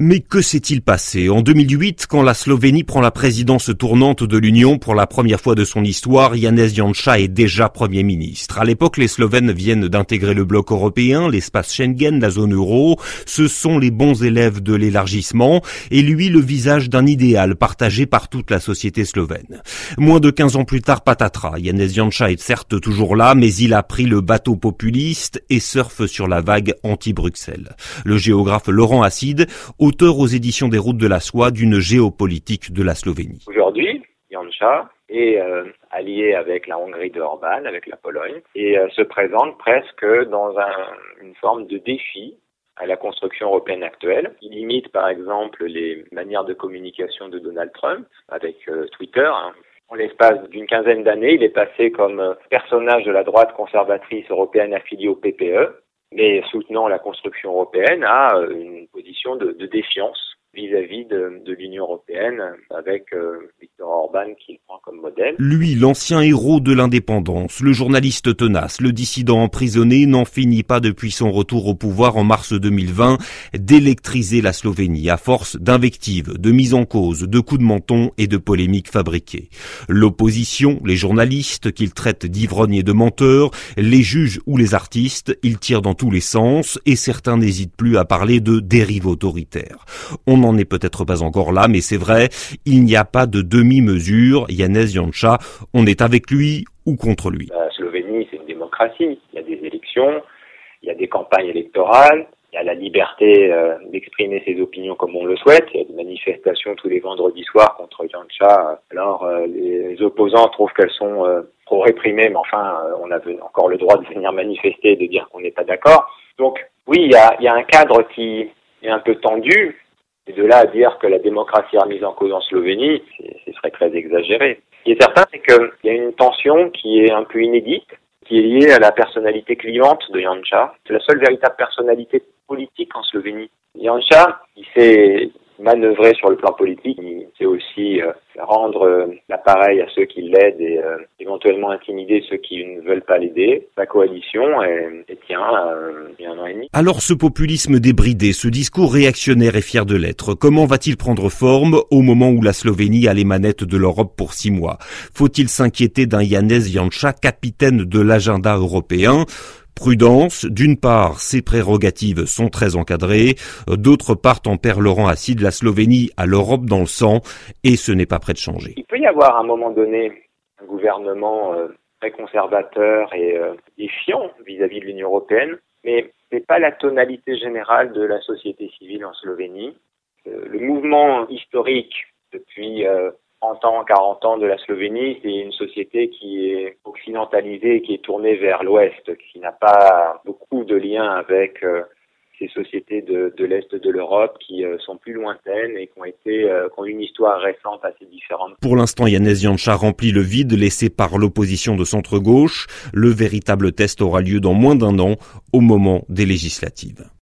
Mais que s'est-il passé en 2008 quand la Slovénie prend la présidence tournante de l'Union pour la première fois de son histoire? Janez Janša est déjà Premier ministre. À l'époque, les Slovènes viennent d'intégrer le bloc européen, l'espace Schengen, la zone euro. Ce sont les bons élèves de l'élargissement et lui le visage d'un idéal partagé par toute la société slovène. Moins de 15 ans plus tard, patatras. Janez Janša est certes toujours là, mais il a pris le bateau populiste et surfe sur la vague anti-Bruxelles. Le géographe Laurent Acide, auteur aux éditions des Routes de la Soie d'une géopolitique de la Slovénie. Aujourd'hui, Janša est allié avec la Hongrie de Orbán, avec la Pologne, et se présente presque dans une forme de défi à la construction européenne actuelle. Il imite par exemple les manières de communication de Donald Trump avec Twitter. En l'espace d'une quinzaine d'années, il est passé comme personnage de la droite conservatrice européenne affiliée au PPE, mais soutenant la construction européenne, à une position de défiance vis-à-vis de l'Union européenne, avec Viktor Orbán qui le prend comme modèle. Lui, l'ancien héros de l'indépendance, le journaliste tenace, le dissident emprisonné, n'en finit pas depuis son retour au pouvoir en mars 2020 d'électriser la Slovénie à force d'invectives, de mises en cause, de coups de menton et de polémiques fabriquées. L'opposition, les journalistes qu'il traite d'ivrognes et de menteurs, les juges ou les artistes, il tire dans tous les sens et certains n'hésitent plus à parler de dérive autoritaire. On n'en est peut-être pas encore là, mais c'est vrai, il n'y a pas de demi-mesure. Janez Janša, on est avec lui ou contre lui. La Slovénie, c'est une démocratie. Il y a des élections, il y a des campagnes électorales, il y a la liberté d'exprimer ses opinions comme on le souhaite. Il y a des manifestations tous les vendredis soirs contre Janša. Alors, les opposants trouvent qu'elles sont trop réprimées, mais enfin, on a encore le droit de venir manifester et de dire qu'on n'est pas d'accord. Donc, oui, il y a un cadre qui est un peu tendu. Et de là à dire que la démocratie est remise en cause en Slovénie, ce serait très exagéré. Ce qui est certain, c'est qu'il y a une tension qui est un peu inédite, qui est liée à la personnalité clivante de Janša. C'est la seule véritable personnalité politique en Slovénie. Janša, il s'est manœuvrer sur le plan politique, il sait aussi rendre l'appareil à ceux qui l'aident et éventuellement intimider ceux qui ne veulent pas l'aider. Sa coalition tient il y a 1 an et demi. Alors ce populisme débridé, ce discours réactionnaire et fier de l'être, comment va-t-il prendre forme au moment où la Slovénie a les manettes de l'Europe pour 6 mois? Faut-il s'inquiéter d'un Janez Janša, capitaine de l'agenda européen? Prudence, d'une part, ses prérogatives sont très encadrées, d'autre part, tempère Laurent Acide, la Slovénie a l'Europe dans le sang et ce n'est pas prêt de changer. Il peut y avoir à un moment donné un gouvernement très conservateur et défiant vis-à-vis de l'Union européenne, mais c'est pas la tonalité générale de la société civile en Slovénie. Le mouvement historique depuis 30 ans, 40 ans de la Slovénie, c'est une société qui est occidentalisée, qui est tournée vers l'Ouest, qui n'a pas beaucoup de liens avec ces sociétés de l'Est de l'Europe qui sont plus lointaines et qui ont une histoire récente assez différente. Pour l'instant, Janez Janša remplit le vide laissé par l'opposition de centre-gauche. Le véritable test aura lieu dans moins d'1 an, au moment des législatives.